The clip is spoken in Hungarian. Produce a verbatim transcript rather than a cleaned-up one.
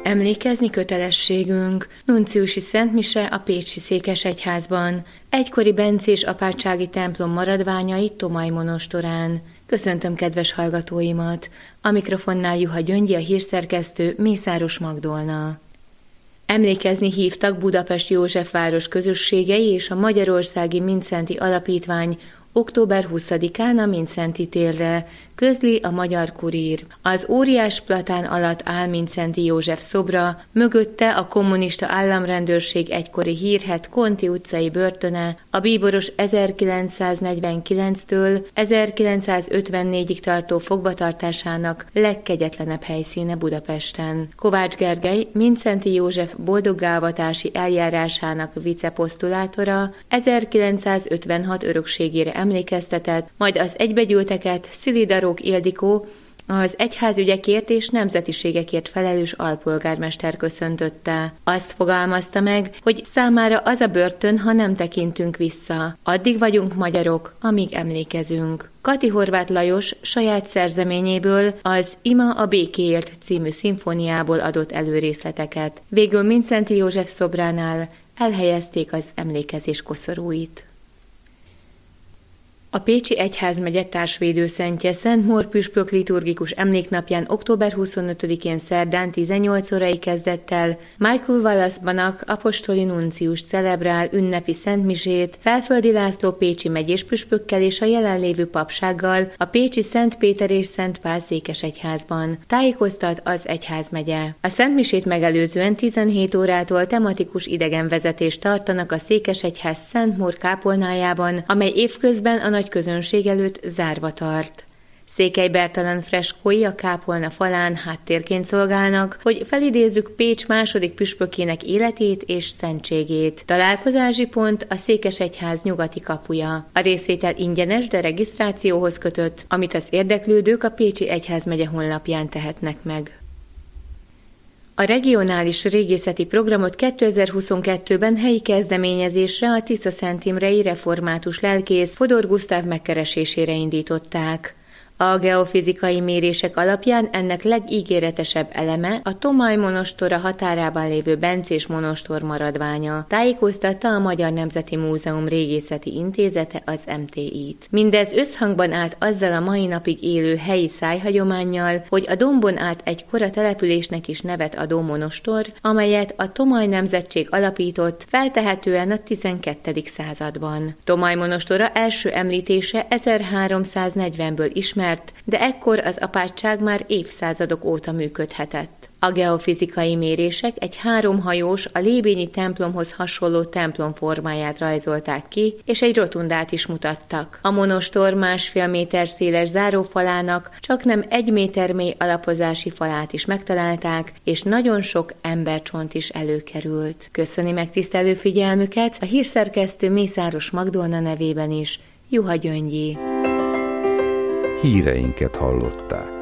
Emlékezni kötelességünk. Nunciusi szentmise a pécsi székesegyházban. Egykori bencés apátsági templom maradványai Tomaj monostorán. Köszöntöm kedves hallgatóimat! A mikrofonnál Juha Gyöngyi, a hírszerkesztő, Mészáros Magdolna. Emlékezni hívtak Budapest Józsefváros közösségei és a Magyarországi Mindszenty Alapítvány október huszadikán a Mindszenty térre, közli a Magyar Kurír. Az óriás platán alatt áll Mindszenty József szobra, mögötte a kommunista államrendőrség egykori hírhedt Konti utcai börtöne, a bíboros ezerkilencszáznegyvenkilenctől ezerkilencszázötvennégyig tartó fogvatartásának legkegyetlenebb helyszíne Budapesten. Kovács Gergely, Mindszenty József boldoggálvatási eljárásának viceposztulátora ezerkilencszázötvenhat örökségére emlékeztetett, majd az egybegyűlteket Szilidarók Ildikó, az egyházügyekért és nemzetiségekért felelős alpolgármester köszöntötte. Azt fogalmazta meg, hogy számára az a börtön, ha nem tekintünk vissza. Addig vagyunk magyarok, amíg emlékezünk. Kati Horváth Lajos saját szerzeményéből, az Ima a békéért című szimfóniából adott előrészleteket. Végül Mindszenty József szobránál elhelyezték az emlékezés koszorúit. A Pécsi Egyházmegye társvédőszentje Szent Mór püspök liturgikus emléknapján október huszonötödikén szerdán tizennyolc órai kezdettel Michael Wallace-banak apostoli nuncius celebrál ünnepi szentmisét Felföldi László pécsi megyés püspökkel és a jelenlévő papsággal a pécsi Szent Péter és Szent Pál székesegyházban, tájékoztat az egyházmegye. A szentmisét megelőzően tizenhét órától tematikus idegenvezetést tartanak a székesegyház Szent Mór kápolnájában, amely évközben a nagy közönség előtt zárva tart. Székely Bertalan freskói a kápolna falán háttérként szolgálnak, hogy felidézzük Pécs második püspökének életét és szentségét. Találkozási pont a székesegyház nyugati kapuja. A részvétel ingyenes, de regisztrációhoz kötött, amit az érdeklődők a Pécsi Egyházmegye honlapján tehetnek meg. A regionális régészeti programot kétezer-huszonkettőben helyi kezdeményezésre a Tisza-Szentimrei református lelkész Fodor Gusztáv megkeresésére indították. A geofizikai mérések alapján ennek legígéretesebb eleme a Tomaj monostora határában lévő bencés monostor maradványa, tájékoztatta a Magyar Nemzeti Múzeum Régészeti Intézete, az em té í-t. Mindez összhangban állt azzal a mai napig élő helyi szájhagyománnyal, hogy a dombon át egy kora településnek is nevet adó monostor, amelyet a Tomaj nemzetség alapított, feltehetően a tizenkettedik században. Tomaj monostora első említése ezerháromszáznegyvenből ismert, de ekkor az apátság már évszázadok óta működhetett. A geofizikai mérések egy háromhajós, a lébényi templomhoz hasonló templom formáját rajzolták ki, és egy rotundát is mutattak. A monostor másfél méter széles zárófalának csaknem egy méter mély alapozási falát is megtalálták, és nagyon sok embercsont is előkerült. Köszöni megtisztelő figyelmüket a hírszerkesztő Mészáros Magdolna nevében is, Juha Gyöngyi. Híreinket hallották.